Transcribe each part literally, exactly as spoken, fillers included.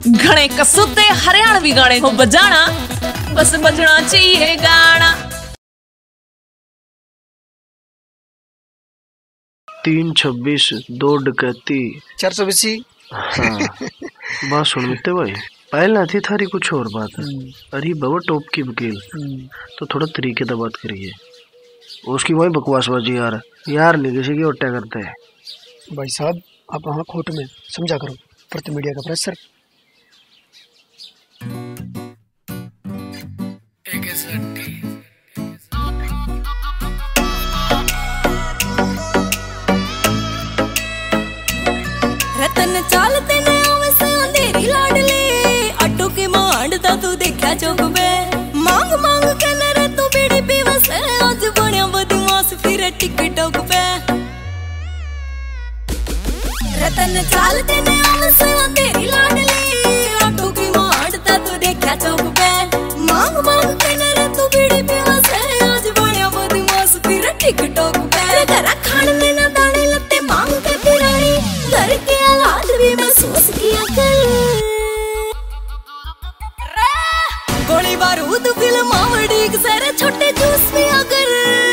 घणे कसूते हरियाणवी गाने को बजाना, बस बजना चाहिए गाना। तीन छब्बीस दो डकैती चार सौ बीसी। हाँ बात सुन मित्ते भाई, पहले थी थारी कुछ और बात है। अरे बाबा टॉप की वकील, तो थोड़ा तरीके से बात करिए। उसकी वही बकवासबाजी यार यार नहीं किसी की उल्टा करते हैं। भाई साहब आप वहाँ कोर्ट में समझा करो, प्रति मीडिया का प्रेशर। रतन चालते न आवे अंधेरी लाडली, ऑटो की मांडता तू देखा चौक पे, मांग मांग के न तू बीड़ी पीवस, आज बनिया बदमाश फिर टिकटॉक पे। रतन चालते न आवे अंधेरी लाडली, ऑटो की मांडता तू देखा चौक पे, मांग मांग के न तू बीड़ी पीवस, आज बनिया बदमाश फिर टिकटॉक पे। घर खाने न दाने लत्ते मांग के फिरानी, घर के हालात भी महसूस किया कर। गोली बारूद फिल्म आवड़ी सारे छोटे जूस में अगर,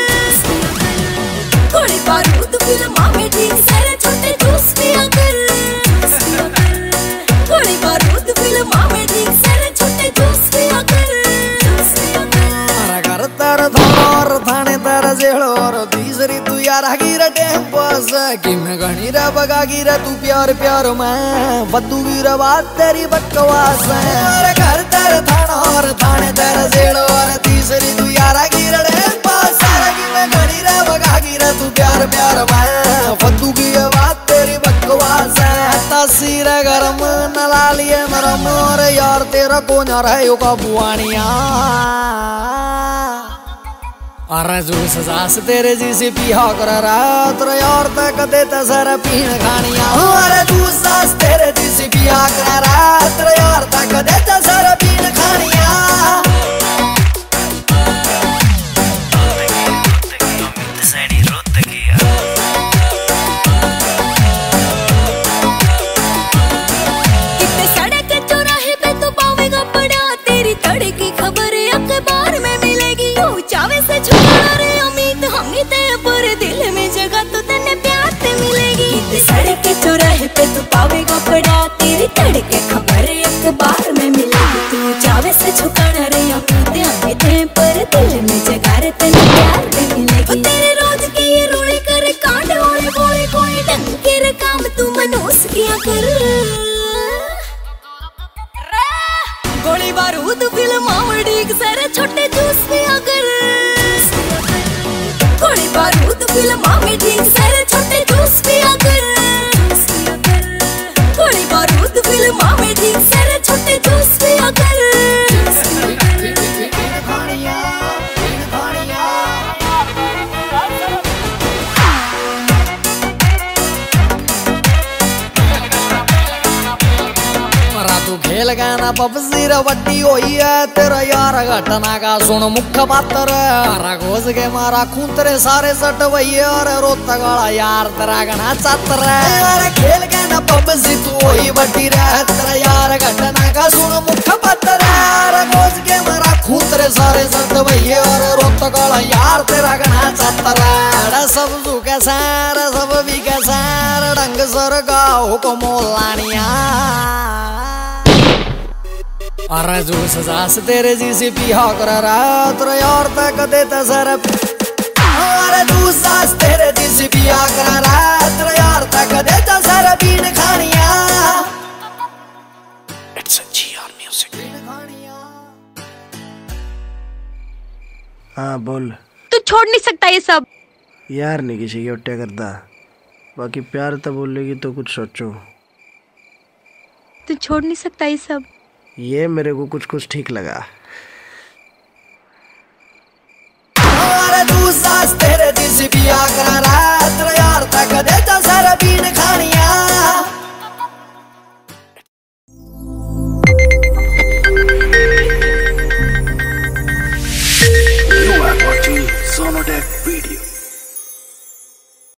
गोली बारूद फिल्म आवड़ी सारे छोटे जूस में अगर, गोली बारूद फिल्म आवड़ी सारे छोटे जूस में अगर। घर तर धोर थाने तर जेड़ोर तीसरी तू यार गिरा टेम्पस कि मैं घनी रा बगा गिरा तू प्यार प्यार में बद्दू गिरा बात तेरी बकवास है। घर तर थानोर थाने तर जेड़ोर तीसरी तू यार गिरा टेम्पस कि मैं घनी रा बगा गिरा तू प्यार प्यार में बद्दू गिरा बात तेरी बकवास है। तस्वीर गरम नलालिए नरम और यार तेरा कौन रहा का बुआनिया, अरे जो सजास तेरे जैसे पिया कर रात यार तक देता सारा पीन खानिया। अरे तू सास तेरे जैसे पिया कर रात यार तक देता सारा पीन खानिया। कितने सड़क चौराहे पे तो पावेगा पड़ा, तेरी तड़े की खबर अखबार में मिलेगी। चावे से छुड़ा रे उम्मीद हमने ते पर दिल में जगह तो तेने प्यार ते मिलेगी। कितने सड़क के चौराहे पे तो पावेगा पड़ा, तेरी तड़के खबर अखबार में मिलेगी। तू चावे से छुपाना रे उम्मीद हमने ते पर दिल में जगह रे तेने प्यार ते मिलेगी। तेरे रोज के ये रोले करे कांड होले बोले कोई ढंग के काम तू मनोस किया कर। गोली बारूद फिल्म आवड़ी सारे छोटे जूस में अगर, गोली बारूद फिल्म आवड़ी सारे छोटे जूस में अगर, गोली बारूद फिल्म आवड़ी सारे छोटे जूस में अगर। तू खेल गाना पबजी वड्डी होई है तेरा यार घटना का सुन मुख्य पात्र। घोष के मारा खून तेरे सारे सट वही और रोता गाला यार तेरा गना चातर। अरे खेल गाना पबजी तू होई वड्डी रे तेरा यार घटना का सुन मुख्य पात्र। घोष के मारा खून तेरे सारे सट वही और रोता गाला यार तेरा गना चातर। सब तू कैसार सब भी कैसार ढंग सर गाओ को मोलानिया। अरे जो सजास तेरे जैसे पिया कर रात यार तक देता सारा। अरे तू सास तेरे जैसे पिया कर रात यार तक देता सारा पीन खानिया। It's a G R music। हाँ बोल। तू छोड़ नहीं सकता ये सब यार नहीं किसी की उल्टा करता, बाकी प्यार तो बोलेगी तो कुछ सोचो। तू छोड़ नहीं सकता ये सब, ये मेरे को कुछ कुछ ठीक लगा। अरे तू सास तेरे जैसे पिया कर रात यार तक देता